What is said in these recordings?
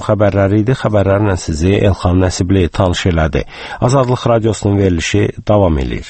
xəbərləri idi. Xəbərlərlə sizi Elxan Nəsibli tanış elədi. Azadlıq Radiosunun verilişi davam edir.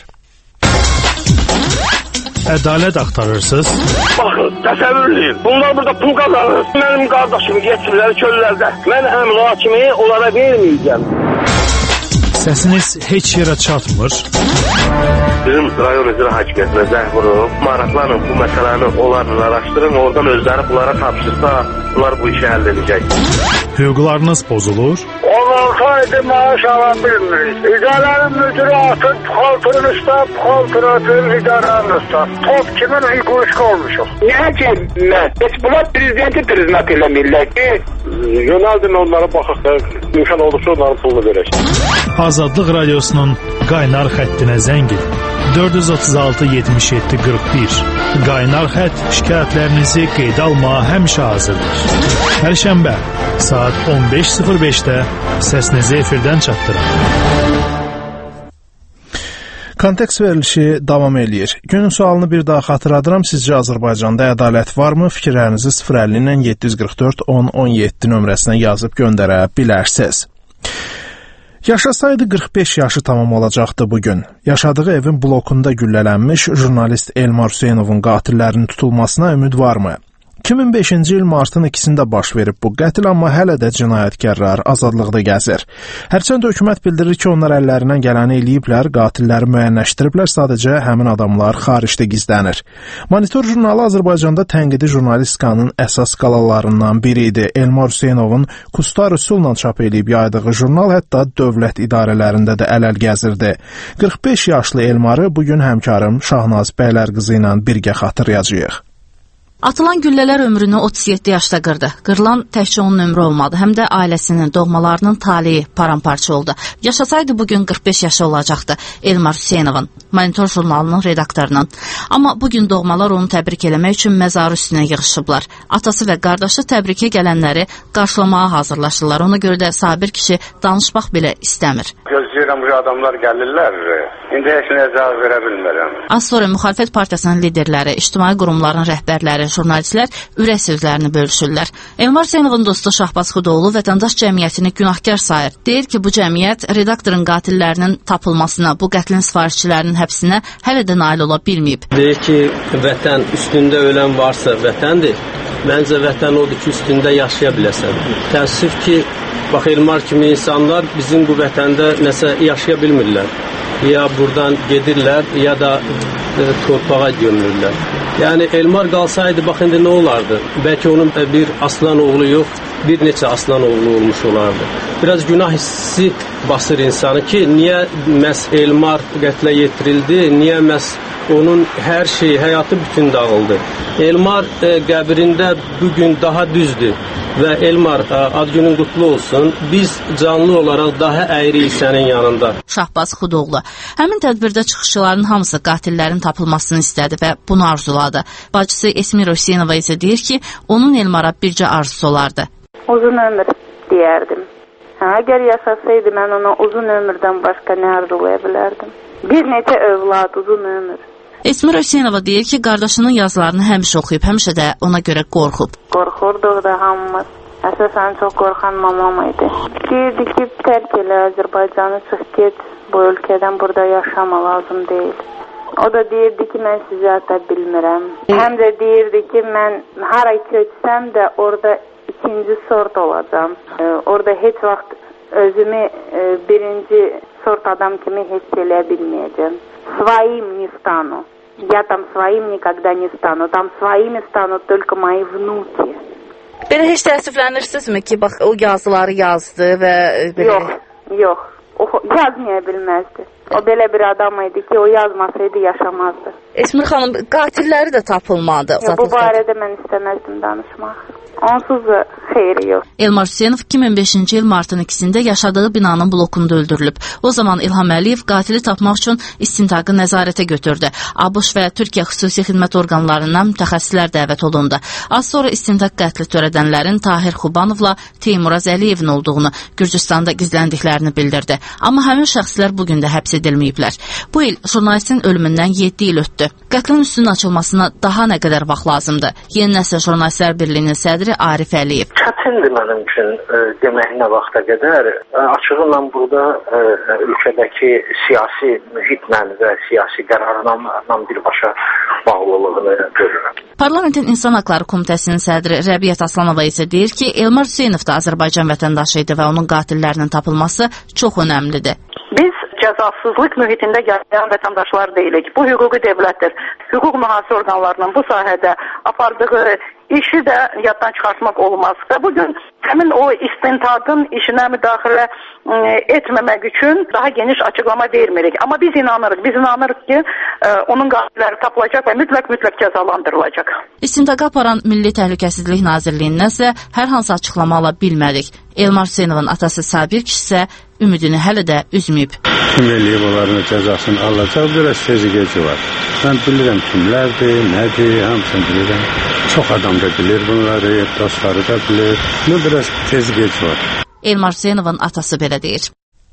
Ədalət axtarırsınız? Baxın, təsəvvür edin. Bunlar burada pul qazanır. Mənim qardaşımı yetirlər çöllərdə. Mən həmin o kimi onlara verməyəcəm. Səsiniz heç yerə çatmır. Bizim rayon icra hakimiyyətinə zəng vurub, maraqlanın bu məsələni onlarla araşdırın, oradan özləri bunlara tapşırsa, bunlar bu işi həll edəcək. Hüquqlarınız pozulur? Olsaydı maaş ala bilmirik. İdarənin müdürü atın, xaltının üstə, xaltın atın, idarənin üstə. Top kimin hüquq olmuşuq. Niyə ki, heç bunlar prezidenti priznat eləmirlər ki, yönəldin onlara baxaq da, imkan olursa onların pulunu verək. Azadlıq Radiosunun qaynar xəttinə zəng edin. 436-77-41. Qaynar xətt şikayətlərinizi qeydə almağa həmişə hazırdır. Hər şənbə saat 15:05-də səsinizi efirdən çatdırın. Kontekst verilişi davam eləyir. Günün sualını bir daha xatırladıram. Sizcə Azərbaycanda ədalət varmı? Fikirlərinizi 050-dən 744-10-17 nömrəsinə yazıb göndərə bilərsiniz. Yaşasaydı 45 yaşı tamam olacaqdı bugün. Yaşadığı evin blokunda güllələnmiş jurnalist Elmar Hüseynovun qatillərinin tutulmasına ümid varmı? 2005-ci il martın 2-sində baş verib bu qətil, amma hələ də cinayətkarlar azadlıqda gəzir. Hərçənd hökumət bildirir ki, onlar əllərindən gələni eləyiblər, qatilləri müəyyənləşdiriblər, sadəcə həmin adamlar xaricdə gizlənir. Monitor jurnalı Azərbaycanda tənqidi jurnalistikanın əsas qalalarından biri idi. Elmar Hüseynovun Kustar üsulla çap eləyib yaydığı jurnal hətta dövlət idarələrində də əl-əl gəzirdi. 45 yaşlı Elmarı bugün həmkarım Şahnaz Bəylərqızı ilə birgə xatırlayacağıq. Atılan güllələr ömrünü 37 yaşda qırdı. Qırılan təkcə onun ömrü olmadı, həm də ailəsinin, doğmalarının taleyi paramparça oldu. Yaşasaydı bugün 45 yaşı olacaqdı Elmar Hüseynovun, Monitor jurnalının redaktorunun. Amma bugün doğmalar onu təbrik eləmək üçün məzarı üstünə yığışıblar. Atası və qardaşı təbrikə gələnləri qarşılamağa hazırlaşırlar. Ona görə də Sabir kişi danışmaq belə istəmir. Gözləyirəm bu adamlar gəlirlər. İndi heç nə cavab verə bilmirəm. Az sonra müxalifət partiyasının liderləri, ictimai qurumların rəhbərləri, jurnalistlər ürək sözlərini bölüşürlər. Elmar Hüseynovun dostu Şahbaz Xudoğlu vətəndaş cəmiyyətini günahkar sayır. Deyir ki, bu cəmiyyət redaktorun qatillərinin tapılmasına, bu qətlin sifarişçilərinin həbsinə hələ də nail ola bilməyib. Deyir ki, vətən üstündə ölən varsa vətəndir. Məncə vətən odur ki, üstündə yaşaya biləsən. Təəssüf ki, bax Elmar kimi insanlar bizim bu vətəndə nəsə yaşaya bilmirlər. Ya buradan gedirlər, ya da torpağa gömülürlər. Yəni Elmar qalsaydı, bax indi nə olardı? Bəlkə onun bir aslan oğlu yox, bir neçə aslan oğlu olmuş olardı. Biraz günah hissi basır insanı ki, niyə məhz Elmar qətlə yetirildi, niyə məhz onun hər şey, həyatı bütün dağıldı. Elmar qəbrində bugün daha düzdür və Elmar ad günün qutlu olsun. Biz canlı olaraq daha əyriyiz sənin yanında. Şahbaz Xudoğlu həmin tədbirdə çıxışçıların hamısı qatillərin tapılmasını istədi və bunu arzuladı. Bacısı Esmir Hüseynova isə deyir ki, onun Elmara bircə arzusu olardı. Uzun ömür deyərdim. Əgər yaşasaydı mən ona uzun ömürdən başqa nə arzulaya bilərdim? Bir neçə övlad, uzun ömür. Esmir Hüseynova deyir ki, qardaşının yazılarını həmişə oxuyub, həmişə də ona görə qorxub. Qorxurduq da hamımız. Əsasən çox qorxan mamam idi. Deyirdi ki, tərk elə Azərbaycanı, çıx get bu ölkədən, burada yaşama lazım deyil. O da deyirdi ki, mən sizi ata bilmirəm. Həm də deyirdi ki, mən hara köçsəm də orada ikinci sort olacam. Orada heç vaxt özümü birinci sort adam kimi hiss eləyə bilməyəcəm. Своим не стану. Я там своим никогда не стану. Там своими станут только мои внуки. Belə heç təəssüflənirsinizmi ki, bax o yazıları yazdı və belə... Yox. O yazmaya bilməzdi. O belə bir adam idi ki, o yazmasaydı yaşamazdı. Esmir xanım, qatilləri də tapılmadı. Bu barədə mən istəməzdim danışmaq. Onsuz da xeyri yox. Elmar Hüseynov 2005-ci il martın 2-sində yaşadığı binanın blokunda öldürülüb. O zaman İlham Əliyev qatili tapmaq üçün istintaqı nəzarətə götürdü. ABŞ və Türkiyə xüsusi xidmət orqanlarından mütəxəssislər dəvət olundu. Az sonra istintaq qətli törədənlərin Tahir Xubanovla Teymuraz Əliyevin olduğunu, Gürcüstanda gizləndiklərini bildirdi. Amma həmin şəxslər bugün də həbs xilas edilməyiblər. Bu il jurnalistin ölümündən 7 il ötdü. Qətlin üstünün açılmasına daha nə qədər vaxt lazımdır? Yeni Nəsil Jurnalistlər Birliyinin sədri Arif Əliyev. Çətindir mənim üçün demək nə vaxta qədər. Açıqla burada ölkədəki siyasi mühitlə və siyasi qərarnamələ birbaşa bağlılığını görürəm. Parlamentin İnsan Haqları Komitəsinin sədri Rəbiyyət Aslanova isə deyir ki, Elmar Hüseynov da Azərbaycan vətəndaşı idi və onun qatillərinin tapılması çox önəmlidir. Biz cəzasızlıq mühitində yaşayan vətəndaşlar deyilik. Bu hüquqi dövlətdir. Hüquq mühafizə orqanlarının bu sahədə apardığı işi də yaddan çıxartmaq olmaz. Və bugün həmin o istintaqın işinə müdaxilə etməmək üçün daha geniş açıqlama vermirik. Amma biz inanırıq ki, onun qatilləri tapılacaq və mütləq cəzalandırılacaq. İstintaqa aparan Milli Təhlükəsizlik Nazirliyindən isə hər hansı açıqlama ala bilmədik. Elmar Hüseynovun atası Sabir kişi isə ümidini hələ də üzməyib. Kim eləyib onların cəzasını alacaq, biraz tezgeci var. Mən bilirəm kimlərdir, nədir, hamısını bilirəm. Çox adam da bilir bunları, dostları da bilir. Biraz tezgeci var. Elmar Hüseynovun atası belə deyir.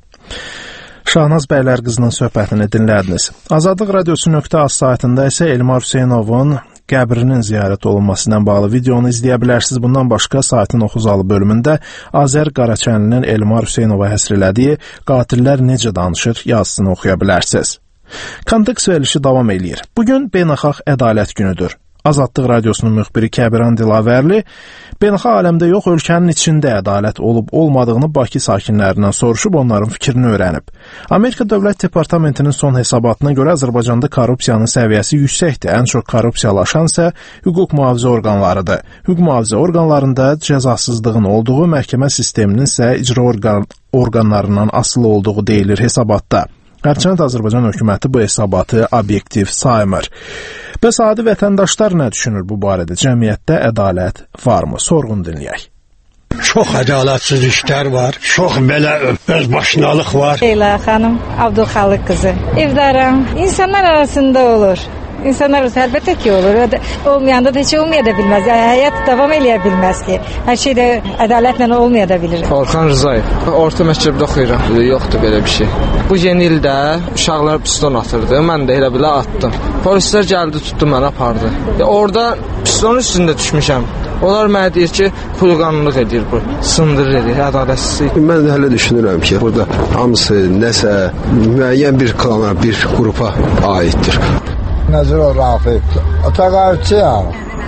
Şahnaz Bəylər qızının söhbətini dinlədiniz. Azadlıq Radiosu.az saytında isə Elmar Hüseynovun qəbrinin ziyarət olunması ilə bağlı videonu izləyə bilərsiniz. Bundan başqa saytın oxuzalı bölümündə Azər Qaraçənlinin Elmar Hüseynova həsr elədiyi Qatillər necə danışır yazısını oxuya bilərsiniz. Kontekst verilişi davam eləyir. Bugün Beynəlxalq Ədalət günüdür. Azadlıq Radiosunun müxbiri Kəbiran Dilavərli beynəlxalq aləmdə yox, ölkənin içində ədalət olub-olmadığını Bakı sakinlərindən soruşub onların fikrini öyrənib. Amerika Dövlət Departamentinin son hesabatına görə Azərbaycanda korrupsiyanın səviyyəsi yüksəkdir. Ən çox korrupsiyalaşan isə hüquq mühafizə orqanlarıdır. Hüquq mühafizə orqanlarında cəzasızlığın olduğu, məhkəmə sisteminin isə icra orqanlarından asılı olduğu deyilir hesabatda. Hərçənd Azərbaycan hökuməti bu hesabatı obyektiv saymır. Bəs adi vətəndaşlar nə düşünür bu barədə? Cəmiyyətdə ədalət varmı? Sorğun dinləyək. Çox ədalətsiz işlər var. Çox belə özbaşınalıq var. Leyla xanım, Abdulxalıq qızı. Evdarım, insanlar arasında olur. İnsanlar arasında əlbəttə ki olur. Olmayanda da heç olmaya da bilməz. Həyat davam eləyə bilməz ki. Hər şey də ədalətlə olmaya da bilir. Orxan Rızayev. Orta məktəbdə oxuyuram. Yoxdur belə bir şey. Bu yeni ildə uşaqlar piston atırdı. Mən də elə bilə atdım. Polislər gəldi, tutdu məni, apardı. Orada pistonun üstündə düşmüşəm. Onlar mənə deyir ki, xuliqanlıq edir bu. Sındırır edir, ədalətsizlik. Mən hələ düşünürəm ki, burada hamısı nəsə müəyyən bir klana, bir qrupa aiddir. Nəzirov Rafiq. Təqaüdçüyəm.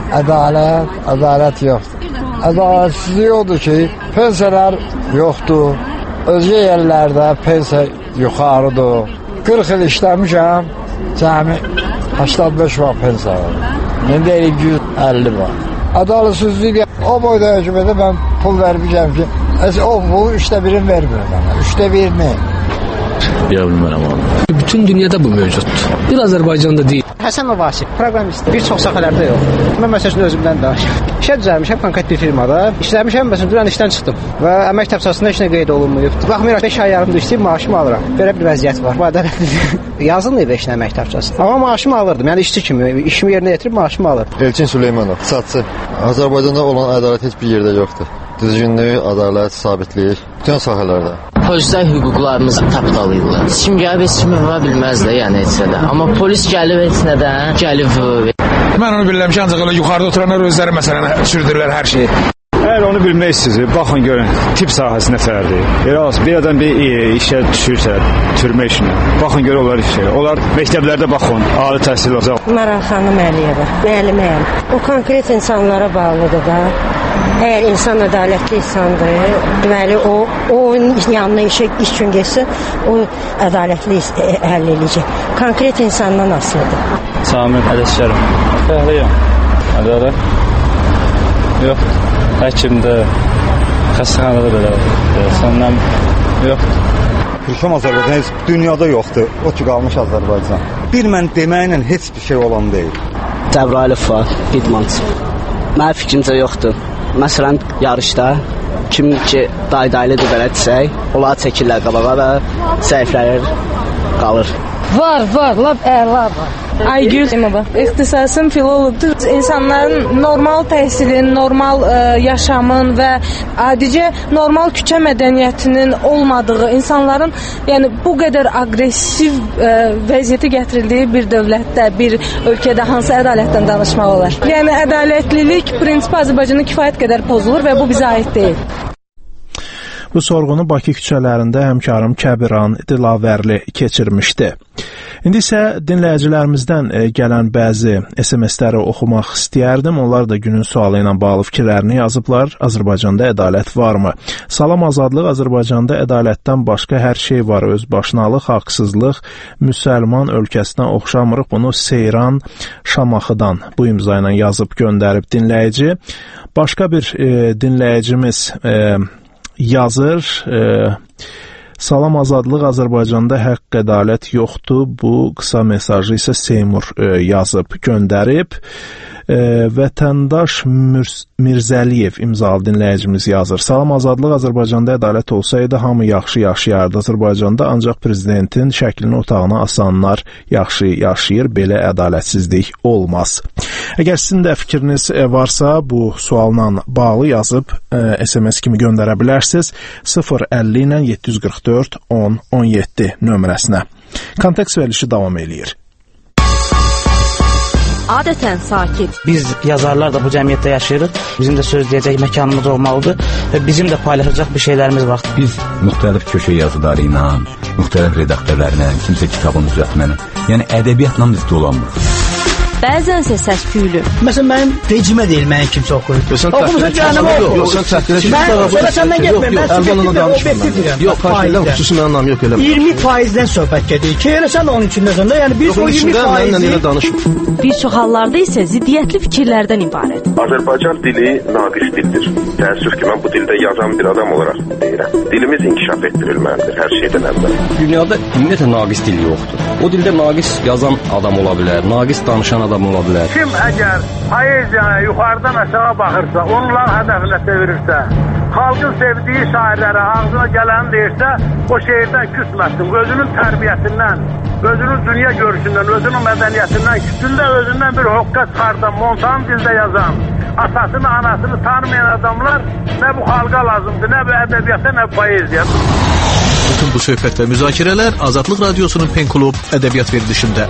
Ədalət yoxdur. Ədalətsizlik odur ki, pensiyalar yoxdur. Özgə yerlərdə pensiya yuxarıdır. 40 il işləmişəm, cəmi 85 var pensiya var. İndi 250 var. Ədalətsizlik o boyda hökumədə mən pul vermişəm ki, o pulu 1/3 vermir mənə. 1/3 Bilə bilmərəm abi. Bütün dünyada bu mövcuddur. Bir Azərbaycanda deyil. Həsənov Vasif, proqramist. Bir çox sahələrdə yox. Mən məsələn özümdən danışıram. İşə düzəlmişəm konkret bir firmada. İşləmişəm, məsələn, dünən işdən çıxdım və əmək tapşırıqsında heç nə qeyd olunmayıb. Baxmayaraq 5 ay yarımda işləyib maaşımı alıram. Belə bir vəziyyət var. Bu ədalətlidir. Yazılmayıb heç nə əmək tapşırıqsı. Amma maaşımı alırdım. Yəni işçi kimi işimi yerinə yetirib maaşımı alırdım. Elçin Süleymanov, iqtisadçı. Azərbaycanda olan ədalət heç bir yerdə yoxdur. Düzgünlük, ədalət, sabitlik bütün sahələrdə. Polislər hüquqlarımızı tapdalayırlar. Heç kim gəlib heç kimi vura bilməz də, yəni heç nədə. Amma polis gəlib heç nədən, gəlib vurur. Mən onu bilirəm ki, ancaq elə yuxarıda oturanlar özləri məsələn sürdürürlər hər şeyi. Əgər onu bilmək istəyirsiniz, baxın görün, tip sahəsində fərqdir. Bir adam bir işə düşürsə, türmə işinə, baxın görün onlar işə. Onlar məktəblərdə baxın, ali təhsil olacaq. Maral xanım Əliyeva, müəlliməyəm. O konkret insanlara bağlıdır da. Əgər insan ədalətli insandır, deməli onun yanına iş üçün getsə, o ədalətli həll edəcək. Konkret insandan asılıdır. Samir Ələşərəm. Fəhliyəm. Ədalət? Yoxdur. Həkimdə, xəstəxanada belə. Sondan yoxdur. Türkəm Azərbaycan heç dünyada yoxdur. O ki qalmış Azərbaycan. Bir mən deməklə heç bir şey olan deyil. Cəbrayılov var, idmançı. Mənim fikrimcə yoxdur. Məsələn, yarışda kim ki daydaylıdır belə desək, onlar çəkirlər qabağa və zəiflənir, qalır. Var, lap əla var. Aygül ixtisasım filologdur. İnsanların normal təhsilin, normal yaşamın və adicə normal küçə mədəniyyətinin olmadığı, insanların yəni bu qədər aqressiv vəziyyətə gətirildiyi bir dövlətdə, bir ölkədə hansı ədalətdən danışmaq olar? Yəni ədalətlilik prinsipi Azərbaycanda kifayət qədər pozulur və bu bizə aid deyil. Bu sorğunu Bakı küçələrində həmkarım Kəbiran Dilavərli keçirmişdi. İndi isə dinləyicilərimizdən gələn bəzi SMS-ləri oxumaq istəyərdim. Onlar da günün sualı ilə bağlı fikirlərini yazıblar. Azərbaycanda ədalət varmı? Salam azadlıq, Azərbaycanda ədalətdən başqa hər şey var. Özbaşınalıq, haqsızlıq, müsəlman ölkəsinə oxşamırıq. Bunu Seyran Şamaxıdan bu imza ilə yazıb göndərib dinləyici. Başqa bir dinləyicimiz yazır, salam azadlıq, Azərbaycanda haqq ədalət yoxdur. Bu qısa mesajı isə Seymur yazıb göndərib. Vətəndaş Mirzəliyev imzalı dinləyicimiz yazır. Salam azadlıq, Azərbaycanda ədalət olsaydı hamı yaxşı yaşayardı. Azərbaycanda ancaq prezidentin şəklini otağına asanlar yaxşı yaşayır. Belə ədalətsizlik olmaz. Əgər sizin də fikriniz varsa, bu sualla bağlı yazıb SMS kimi göndərə bilərsiniz 050 ilə 744 10 17 nömrəsinə. Konteks verilişi davam eləyir. Adətən sakit. Biz yazarlar da bu cəmiyyətdə yaşayırıq. Bizim də söz deyəcək məkanımız olmalıdır və bizim də paylaşacaq bir şeylərimiz var. Biz müxtəlif köşə yazıları ilə, müxtəlif redaktörlərlə, kimsə kitabın düzəltməni, yəni ədəbiyyatla biz dolanmırıq. Bəzənsə səs-küylü. Məsələn, mənim vecimə deyil, mənim kimsə oxuyur. Oxumusan canımı oxu. Yox, sən təhqilə sonra səndən getməyim. Mən əlbanına danışmıram. Yox, xahiş xüsusi mənim anlam yox eləmə. 20%-dən söhbət gedir ki, elə sən də onun içindəsən də, yəni biz o 20%-i... Bir çox hallarda isə ziddiyyətli fikirlərdən ibarət. Azərbaycan dili naqis dildir. Təəssüf ki, mən bu dildə yazan bir adam olaraq deyirəm. Dilimiz inkişaf etdirilməlidir hər şeydən əvvəl. Dünyada ümumiyyətlə naqis dil yoxdur. O dildə naqis yazan adam ola bilər, naqis danışan adam ola bilər. Kim əgər poeziyaya yuxarıdan aşağı baxırsa, onların hədəfinə çevirirsə, xalqın sevdiyi şairlərə ağzına gələni deyirsə, o şeirdən küsməsin. Özünün tərbiyəsindən, özünün dünya görüşündən, özünün mədəniyyətindən, kütündə özündən bir hoqqa çıxardan, montan dildə yazan, atasını, anasını tanımayan adamlar nə bu xalqa lazımdır, nə bu ədəbiyyata, nə bu poeziya. Bütün bu söhbət və müzakirələr Azadlıq Radiosunun Pen Klub ədəbiyyat verilişində.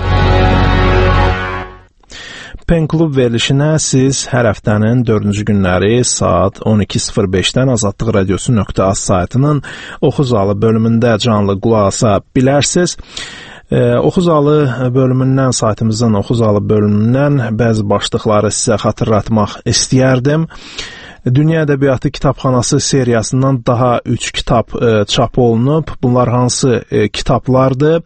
Pen Klub verilişinə siz hər həftənin 4-cü günləri saat 12:05-dən Azadlıq Radiosu.az saytının Oxuzalı bölümündə canlı qulaq asa bilərsiniz. Oxuzalı bölümündən, saytımızdan Oxuzalı bölümündən bəzi başlıqları sizə xatırlatmaq istəyərdim. Dünya Ədəbiyyatı Kitabxanası seriyasından daha 3 kitab çap olunub. Bunlar hansı kitablardır?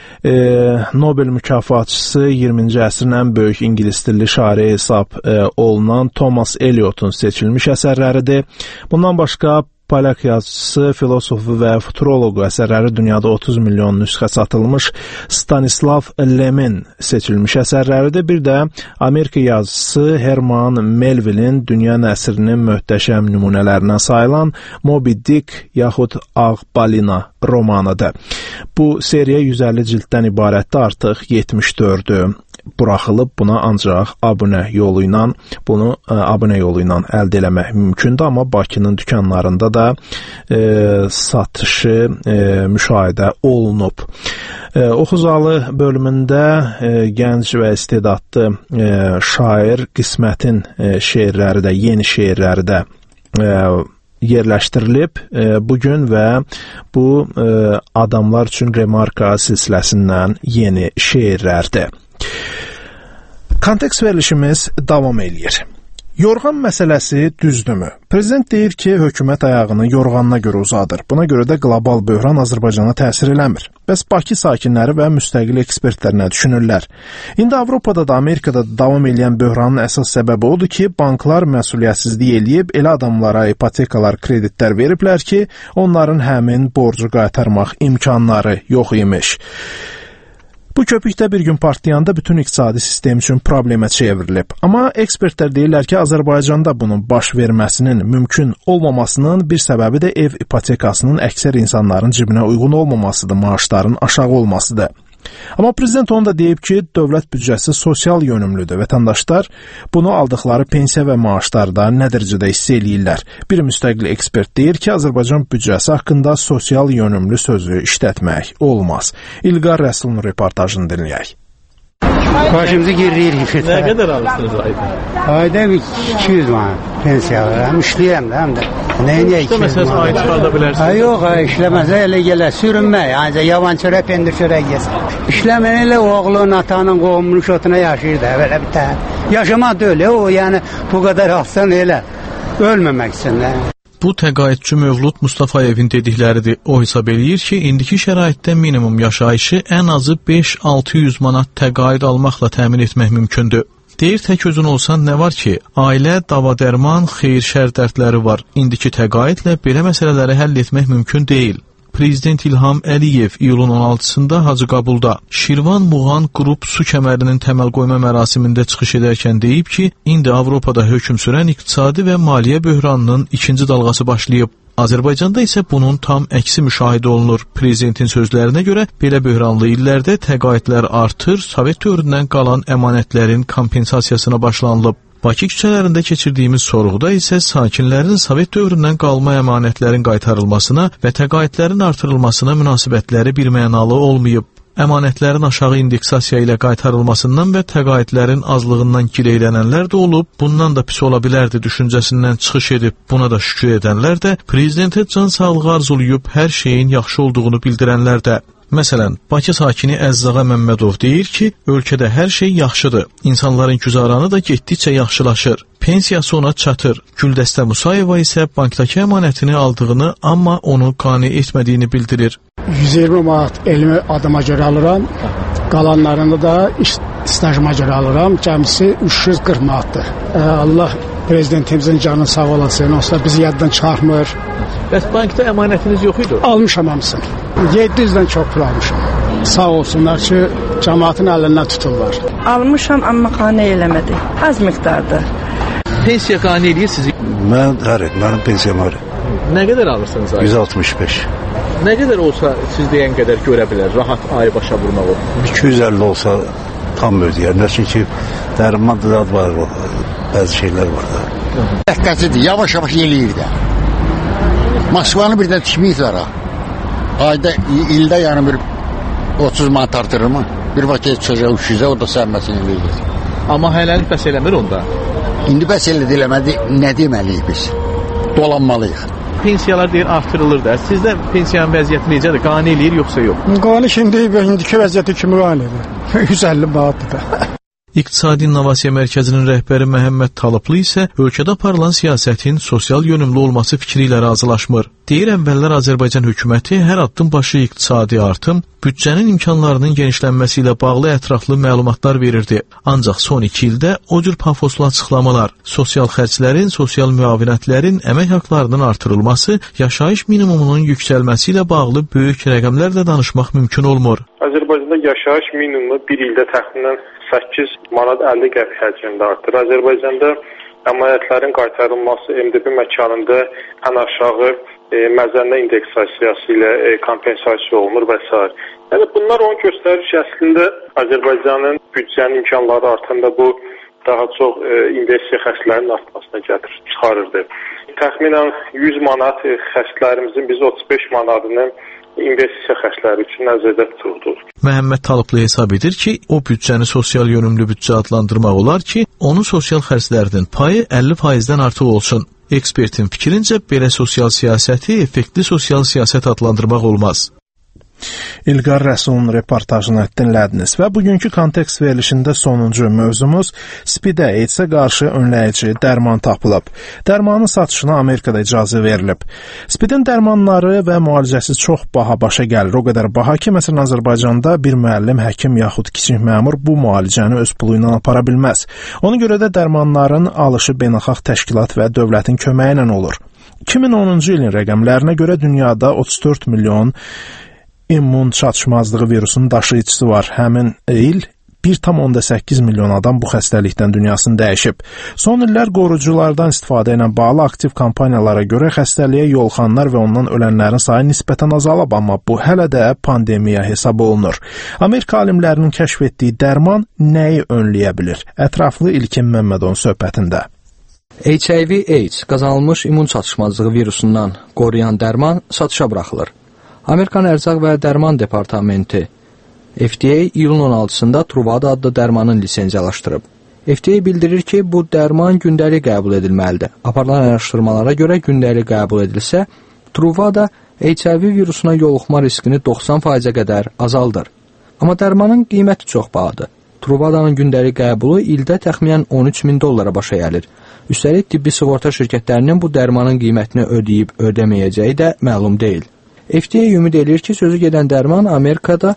Nobel mükafatçısı 20-ci əsrin ən böyük ingilis dilli şairi hesab olunan Thomas Eliot'un seçilmiş əsərləridir. Bundan başqa polyak yazıcısı, filosofu və futuroloqu əsərləri dünyada 30 milyon nüsxə satılmış Stanislav Lemin seçilmiş əsərləridir. Bir də Amerika yazıcısı Herman Melville'in dünya nəsrinin möhtəşəm nümunələrindən sayılan Moby Dick yaxud Ağ Balina romanıdır. Bu seriya 150 cilddən ibarətdir, artıq 74-dür. Buraxılıb, buna ancaq abunə yolu ilə əldə eləmək mümkündür, amma Bakının dükanlarında da satışı müşahidə olunub. Oxuzalı bölümündə gənc və istedadlı şair Qismətin şeirləri də, yeni şeirləri də yerləşdirilib bugün və bu adamlar üçün remarka silsiləsindən yeni şeirlərdir. Konteks verilişimiz davam eləyir. Yorğan məsələsi düzdürmü? Prezident deyir ki, hökumət ayağını yorğanına görə uzadır. Buna görə də qlobal böhran Azərbaycana təsir eləmir. Bəs Bakı sakinləri və müstəqil ekspertlər nə düşünürlər? İndi Avropada da, Amerikada da davam edən böhranın əsas səbəbi odur ki, banklar məsuliyyətsizlik eləyib, elə adamlara ipotekalar, kreditlər veriblər ki, onların həmin borcu qaytarmaq imkanları yox imiş. Bu köpükdə bir gün partlayanda bütün iqtisadi sistem üçün problemə çevrilib. Amma ekspertlər deyirlər ki, Azərbaycanda bunun baş verməsinin mümkün olmamasının bir səbəbi də ev ipotekasının əksər insanların cibinə uyğun olmamasıdır, maaşların aşağı olmasıdır. Amma prezident onu da deyib ki, dövlət büdcəsi sosial yönümlüdür. Vətəndaşlar bunu aldıqları pensiya və maaşlarda nə dərəcədə hiss eləyirlər. Bir müstəqil ekspert deyir ki, Azərbaycan büdcəsi haqqında sosial yönümlü sözü işlətmək olmaz. İlqar Rəsulun reportajını dinləyək. Başımızı geriyirik. Nə qədər alırsınız ayda? Ayda 200 manat pensiya alıram. İşləyirəm də həm də. Nəyə 200 manat? Ay çıxarda bilərsiniz? Yox, işləməsə elə gələr. Sürünmək, ancaq yavan çörək, pendir çörək yesin. İşləmən elə oğlun, atanın, qohumunun şotuna yaşayır da. Belə bir təhər. Yaşamaq da öyle, o yəni bu qədər asan elə. Ölməmək üçün də. Bu təqaüdçü Mövlud Mustafayevin dedikləridir. O hesab eləyir ki, indiki şəraitdə minimum yaşayışı ən azı 5-600 manat təqaüd almaqla təmin etmək mümkündür. Deyir, tək özün olsan nə var ki, ailə, dava-dərman, xeyir-şər dərdləri var. İndiki təqaüdlə belə məsələləri həll etmək mümkün deyil. Prezident İlham Əliyev iyulun 16-sında Hacıqabulda Şirvan Muğan Qrup su kəmərinin təməl qoyma mərasimində çıxış edərkən deyib ki, indi Avropada hökm sürən iqtisadi və maliyyə böhranının ikinci dalğası başlayıb. Azərbaycanda isə bunun tam əksi müşahidə olunur. Prezidentin sözlərinə görə belə böhranlı illərdə təqaüdlər artır, Sovet dövründən qalan əmanətlərin kompensasiyasına başlanılıb. Bakı küçələrində keçirdiyimiz sorğuda isə sakinlərin Sovet dövründən qalma əmanətlərin qaytarılmasına və təqaüdlərin artırılmasına münasibətləri birmənalı olmayıb. Əmanətlərin aşağı indeksasiya ilə qaytarılmasından və təqaüdlərin azlığından gileylənənlər də olub, bundan da pis ola bilərdi düşüncəsindən çıxış edib. Buna da şükür edənlər də, prezidentə can sağlığı arzulayıb hər şeyin yaxşı olduğunu bildirənlər də. Məsələn, Bakı sakini Əzzağa Məmmədov deyir ki, ölkədə hər şey yaxşıdır. İnsanların güzaranı da getdikcə yaxşılaşır. Pensiyası ona çatır. Güldəstə Musayeva isə bankdakı əmanətini aldığını, amma onu qane etmədiyini bildirir. 120 manat elmi adıma görə alıram. Qalanlarını da stajıma görə alıram. Cəmisi 340 manatdır. Allah prezidentimizin canını sağ olasın. Olsa bizi yaddan çıxarmır. Bəs bankda əmanətiniz yox idi? Almışam hamısını. 700-dən çox pul almışam. Sağ olsunlar ki, cəmaatın əlindən tuturlar. Almışam, amma qane eləmədi. Az miqdarda. Pensiya qane eləyir sizi? Mənim pensiyam var. Nə qədər alırsınız ay? 165. Nə qədər olsa siz deyən qədər görə bilər, rahat ayı başa vurmaq olur? 250 olsa tam ödəyər. Çünki dərman da var, bəzi şeylər var da. Dəstəsidir, yavaş-yavaş eləyir də. Moskvanı birdən tikməyizlər ha. Ayda, ildə yəni bir 30 manat artırır mı? Bir vakit çıxacaq 300-ə, o da səhməsini eləyir. Amma hələlik bəs eləmir onda? İndi bəs elədi, nə deməliyik biz? Dolanmalıyıq. Pensiyalar deyir artırılır da. Sizdə pensiyanın vəziyyəti necədir? Qane eləyir yoxsa yox? Qane indiki vəziyyəti kimi qanedir. 150 manatdır da. İqtisadi İnnovasiya Mərkəzinin rəhbəri Məhəmməd Talıblı isə ölkədə aparılan siyasətin sosial yönümlü olması fikri ilə razılaşmır. Deyir, əvvəllər Azərbaycan hökuməti hər addım başı iqtisadi artım, büdcənin imkanlarının genişlənməsi ilə bağlı ətraflı məlumatlar verirdi. Ancaq son 2 ildə o cür pafoslu açıqlamalar, sosial xərclərin, sosial müavinətlərin, əmək haqlarının artırılması, yaşayış minimumunun yüksəlməsi ilə bağlı böyük rəqəmlərlə danışmaq mümkün olmur. Azərbaycanda yaşayış minimumu bir ildə təxminən 8 manat 50 qəpik həcmində artır. Azərbaycanda əmanətlərin qaytarılması MDB məkanında ən aşağı məzənnə indeksasiyası ilə kompensasiya olunur və s. Yəni bunlar onu göstərir ki, əslində Azərbaycanın büdcənin imkanları artanda bu daha çox investisiya xərclərinin artmasına çıxarırdı. Təxminən 100 manat xərclərimizin biz 35 manatını investisiya xərcləri üçün nəzərdə tutulur. Məhəmməd Talıblı hesab edir ki, o büdcəni sosial yönümlü büdcə adlandırmaq olar ki, onun sosial xərclərinin payı 50%-dən artıq olsun. Ekspertin fikrincə, belə sosial siyasəti effektli sosial siyasət adlandırmaq olmaz. İlqar Rəsulun reportajını dinlədiniz və bugünkü kontekst verilişində sonuncu mövzumuz SPID-ə, AIDS-ə qarşı önləyici dərman tapılıb. Dərmanın satışına Amerikada icazə verilib. SPID-in dərmanları və müalicəsi çox baha başa gəlir. O qədər baha ki, məsələn, Azərbaycanda bir müəllim, həkim yaxud kiçik məmur bu müalicəni öz pulu ilə apara bilməz. Ona görə də dərmanların alışı beynəlxalq təşkilat və dövlətin köməyi ilə olur. 2010-cu ilin rəqəmlərinə görə dünyada 34 milyon immun çatışmazlığı virusunun daşıyıcısı var. Həmin il 1,8 milyon adam bu xəstəlikdən dünyasını dəyişib. Son illər qoruculardan istifadə ilə bağlı aktiv kampaniyalara görə xəstəliyə yoluxanlar və ondan ölənlərin sayı nisbətən azalıb, amma bu hələ də pandemiya hesab olunur. Amerika alimlərinin kəşf etdiyi dərman nəyi önləyə bilir? Ətraflı İlkin Məmmədovun söhbətində. HIV/AIDS qazanılmış immun çatışmazlığı virusundan qoruyan dərman satışa buraxılır. Amerikan Ərzaq və Dərman Departamenti FDA iyulun 16-sında Truvada adlı dərmanın lisenziyalaşdırıb. FDA bildirir ki, bu dərman gündəlik qəbul edilməlidir. Aparılan araşdırmalara görə gündəlik qəbul edilsə, Truvada HIV virusuna yoluxma riskini 90%-ə qədər azaldır. Amma dərmanın qiyməti çox bahadır. Truvadanın gündəlik qəbulu ildə təxminən $13.000 başa gəlir. Üstəlik, tibbi sığorta şirkətlərinin bu dərmanın qiymətini ödəyib ödəməyəcəyi də məlum deyil. FDA ümid edir ki, sözü gedən dərman Amerikada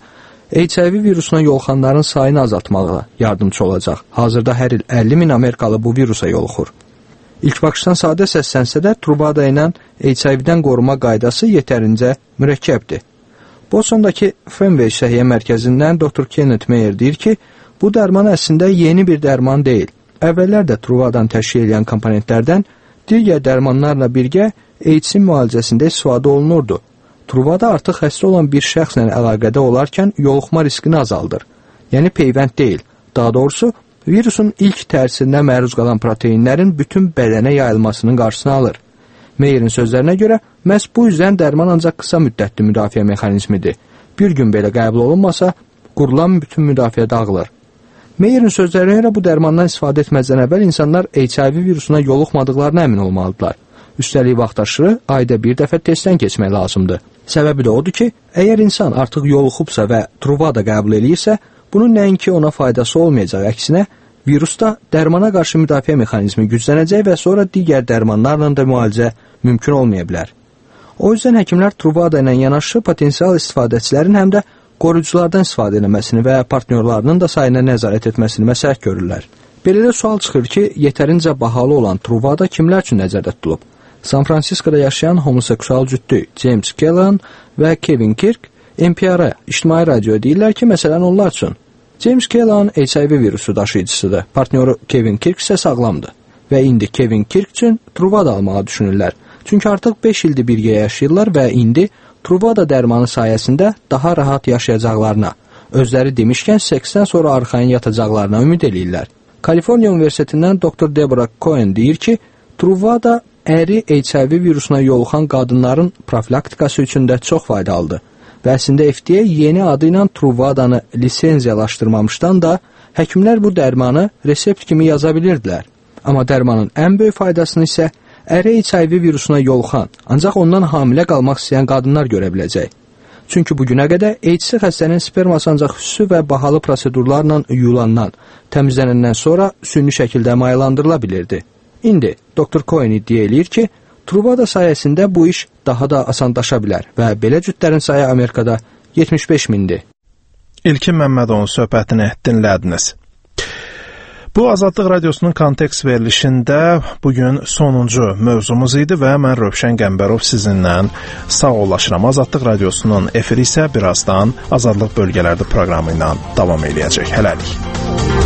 HIV virusuna yoluxanların sayını azaltmağa yardımcı olacaq. Hazırda hər il 50.000 Amerikalı bu virusa yoluxur. İlk baxışdan sadə səslənsə də, Truvada ilə HIV-dən qoruma qaydası yetərincə mürəkkəbdir. Bostondakı Fenway Səhiyyə Mərkəzindən Dr. Kenneth Meyer deyir ki, bu dərman əslində yeni bir dərman deyil. Əvvəllər də Truvadan təşkil edən komponentlərdən digər dərmanlarla birgə AIDS-in müalicəsində istifadə olunurdu. Truvada artıq xəstə olan bir şəxslə əlaqədə olarkən yoluxma riskini azaldır. Yəni peyvənd deyil. Daha doğrusu, virusun ilk təsirinə məruz qalan proteinlərin bütün bədənə yayılmasının qarşısını alır. Meyer'in sözlərinə görə, məhz bu yüzdən dərman ancaq qısa müddətli müdafiə mexanizmidir. Bir gün belə qəbul olunmasa, qurulan bütün müdafiə dağılır. Meyer'in sözlərinə görə bu dərmandan istifadə etməzdən əvvəl insanlar HIV virusuna yoluxmadıqlarına əmin olmalıdırlar. Üstəlik vaxtaşırı ayda bir dəfə testdən keçmək lazımdır. Səbəbi də odur ki, əgər insan artıq yoluxubsa və Truvada qəbul eləyirsə, bunun nəinki ona faydası olmayacaq, əksinə, virusda dərmana qarşı müdafiə mexanizmi güclənəcək və sonra digər dərmanlarla da müalicə mümkün olmaya bilər. O yüzden həkimlər Truvada ilə yanaşı potensial istifadəçilərin həm də qoruyuculardan istifadə etməsini və partnyorlarının da sayına nəzarət etməsini məsləhət görürlər. Beləliklə sual çıxır ki, yetərincə bahalı olan Truvada kimlər üçün nəzərdə tutulub? San Fransiskoda yaşayan homoseksual cütlü James Kellan və Kevin Kirk NPR-a, İctimai Radioya deyirlər ki, məsələn onlar üçün. James Kellan HIV virusu daşıyıcısıdır, partnyoru Kevin Kirk isə sağlamdır və indi Kevin Kirk üçün Truvada almağı düşünürlər. Çünki artıq 5 ildir birgə yaşayırlar və indi Truvada dərmanı sayəsində daha rahat yaşayacaqlarına, özləri demişkən seksdən sonra arxayın yatacaqlarına ümid eləyirlər. Kaliforniya Universitetindən Dr. Deborah Cohen deyir ki, Truvada əri HIV virusuna yoluxan qadınların profilaktikası üçün də çox faydalıdır. Və əslində FDA yeni adı ilə Truvadanı lisenziyalaşdırmamışdan da həkimlər bu dərmanı resept kimi yaza bilirdilər. Amma dərmanın ən böyük faydasını isə əri HIV virusuna yoluxan, ancaq ondan hamilə qalmaq istəyən qadınlar görə biləcək. Çünki bugünə qədər AIDS xəstənin sperması ancaq xüsusi və bahalı prosedurlarla yulandan, təmizlənəndən sonra sünni şəkildə mayalandırıla bilirdi. İndi Dr. Cohen iddia eləyir ki, Truvada sayəsində bu iş daha da asanlaşa bilər və belə cütlərin sayı Amerikada 75 mindir. İlkin Məmmədovun söhbətini dinlədiniz. Bu Azadlıq Radiosunun kontekst verilişində bugün sonuncu mövzumuz idi və mən Rövşən Qəmbərov sizinlə sağollaşıram. Azadlıq Radiosunun efiri isə birazdan Azadlıq Bölgələrdə proqramı ilə davam eləyəcək. Hələlik.